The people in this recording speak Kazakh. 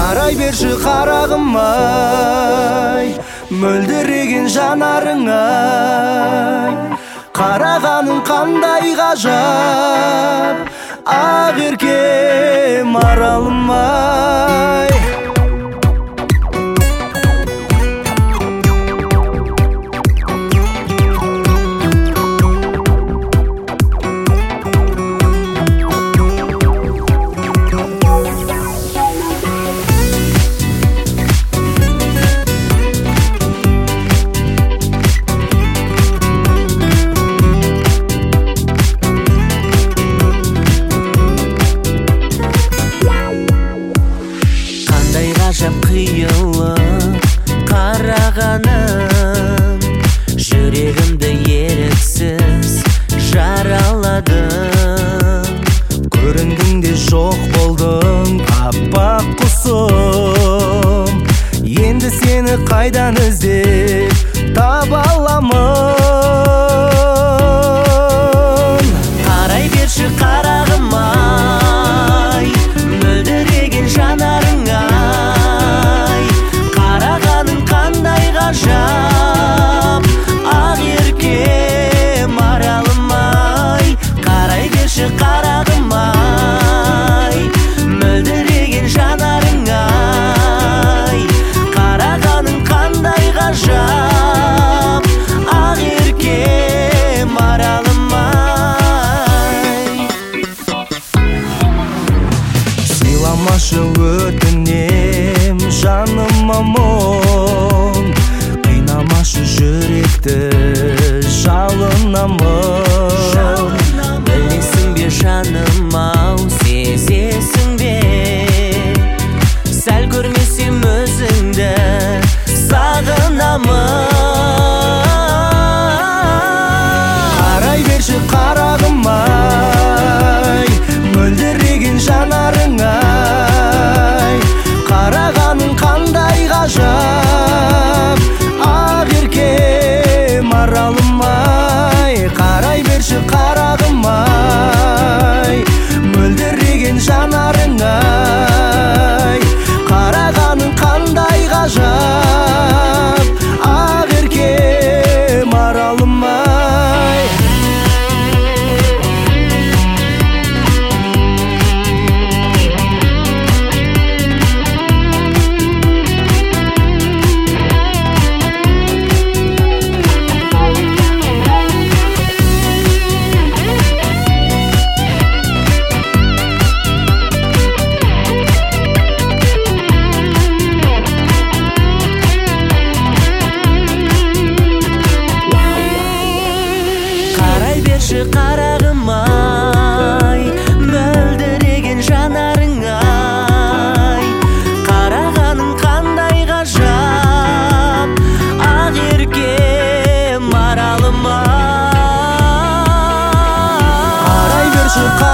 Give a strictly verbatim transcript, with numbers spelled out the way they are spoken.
Қарай берші қарағым ай, мөлдіреген жанарың ай. Қарағаның қандай ғажап, ақ еркем аралым ай. Ғажап қиылы қарағаным, жүрегімді еріксіз жараладың. Көрінгіңде жоқ болдың аппақ құсым, енді сені қайдан іздеп таба аламын. Қарай берші қарағым ай, мөлдіреген жанарың ай. Қарағаның қандай ғажап, ақ еркем аралым ай. Қарай берші қарағым ай, мөлдіреген жанарың ай. Қарағаның қандай ғажап, ақ еркем аралым ай. Сыйламашы өтінем жаныма мұң, қинамашы жүректі жалынамын. Білесің бе жаным ау, сезесің бе, сәл көрмесем өзіңді сағынамын. Қарай берші қарағым ай, мөлдіреген жанарың ай. Қарағаның қандай ғажап, ақ еркем аралым ай. Қарай берші қарағым ай, мөлдіреген жанарың ай. Қарағаның қандай ғажап, ақ еркем аралым ай. Қарағым ай, мөлдіреген жанарың ай. Қарағаның қандай ғажап, ақ еркем аралым ай. Қарай берші